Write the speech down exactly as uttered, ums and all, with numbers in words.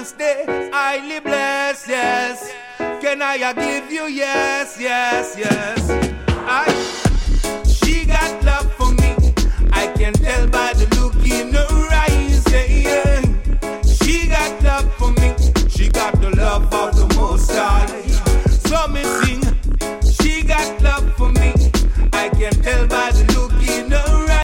to stay highly blessed, yes. Can I give you yes, yes, yes?